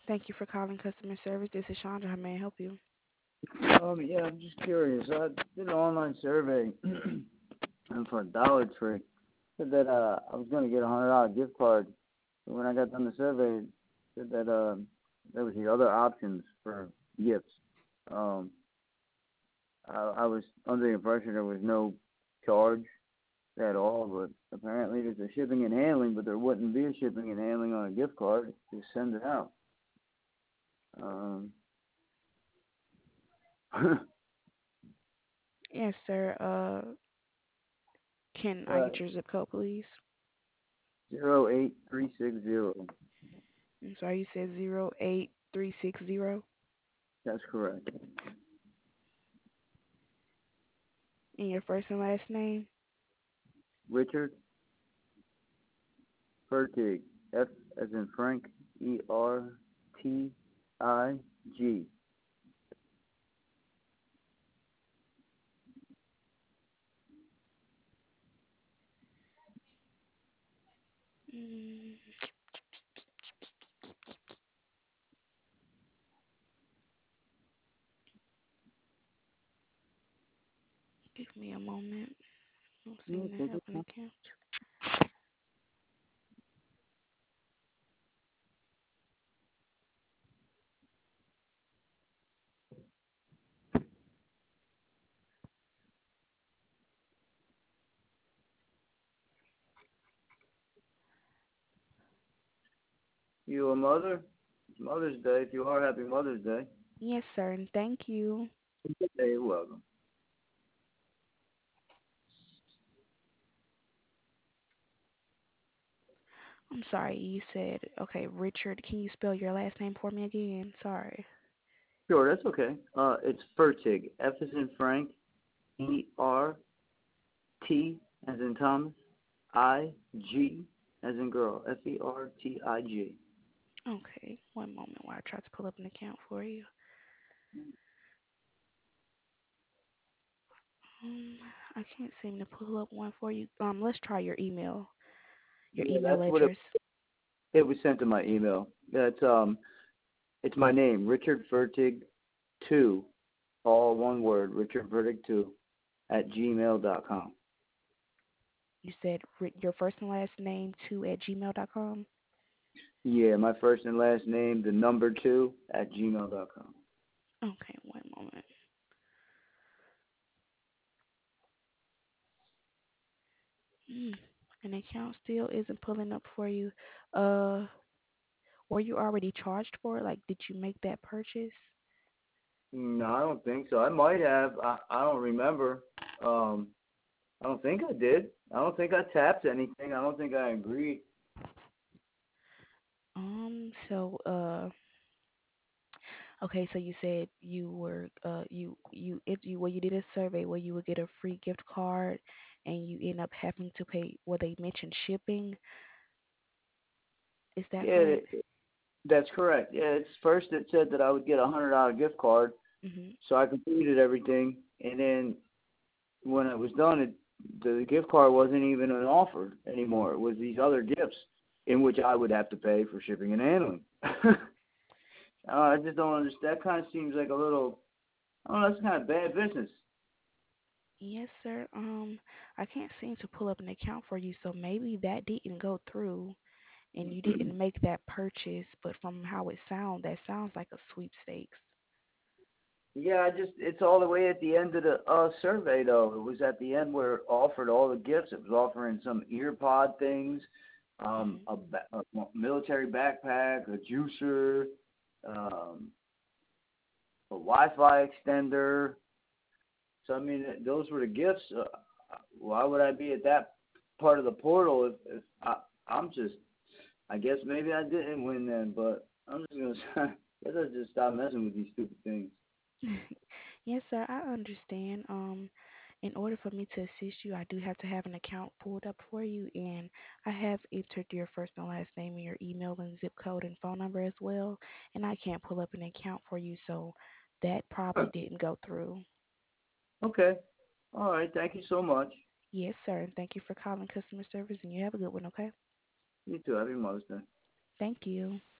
Thank you for calling customer service. This is Chandra. How may I help you? Yeah, I'm just curious. I did an online survey and for Dollar Tree. Said that I was gonna get a $100 gift card. But when I got done the survey, it said that there was the other options for gifts. Um, I was under the impression there was no charge at all, but apparently there's a shipping and handling, but there wouldn't be a shipping and handling on a gift card. Just send it out. Um, Yes, sir. Can I uh, get your zip code, please? 08360. I'm sorry, you said 08360. That's correct. And your first and last name? Richard Fertig. F as in Frank. Ertig. Mm, give me a moment. I don't Yeah, seem to take have it. an account. You a mother? It's Mother's Day. If you are, happy Mother's Day. Yes, sir, and thank you. Hey, you're welcome. I'm sorry, you said, okay, Richard. Can you spell your last name for me again? Sorry. Sure, that's okay. It's Fertig. F as in Frank. Ert as in Thomas. IG as in girl. Fertig. Okay, one moment while I try to pull up an account for you. Um, I can't seem to pull up one for you. Let's try your email. Your Yeah, email that's what it. address. It was sent to my email. That's It's my name, Richard Fertig, two, all one word, Richard Fertig two, at gmail.com. You said your first and last name 2 at gmail.com. Yeah, my first and last name, the number two, at gmail.com. Okay, one moment. Mm, an account still isn't pulling up for you. Uh, were you already charged for it? Like, did you make that purchase? No, I don't think so. I might have. I don't remember. Um, I don't think I did. I don't think I tapped anything. I don't think I agreed. Okay, so you said you were, if you, well, you did a survey where you would get a free gift card, and you end up having to pay. Well, they mentioned shipping. Is that Yeah, correct? that's correct. Yeah, it's first it said that I would get a $100 gift card, Mhm. so I completed everything, and then when it was done, the gift card wasn't even an offer anymore. It was these other gifts in which I would have to pay for shipping and handling. I just don't understand. That kind of seems like a little, I don't know, that's kind of bad business. Yes, sir. I can't seem to pull up an account for you, so maybe that didn't go through and you didn't make that purchase, but from how it sounds, that sounds like a sweepstakes. Yeah, it's all the way at the end of the survey, though. It was at the end where it offered all the gifts. It was offering some ear pod things, Mhm. a military backpack, a juicer, um, a Wi-Fi extender. So I mean, those were the gifts. Why would I be at that part of the portal if I'm just? I guess maybe I didn't win then, but I'm just gonna say, I guess I just stop messing with these stupid things. Yes, sir, I understand. In order for me to assist you, I do have to have an account pulled up for you, and I have entered your first and last name and your email and zip code and phone number as well, and I can't pull up an account for you, so that probably didn't go through. Okay. All right. Thank you so much. Yes, sir, and thank you for calling customer service, and you have a good one, okay? You too. Happy Mother's Day. Thank you.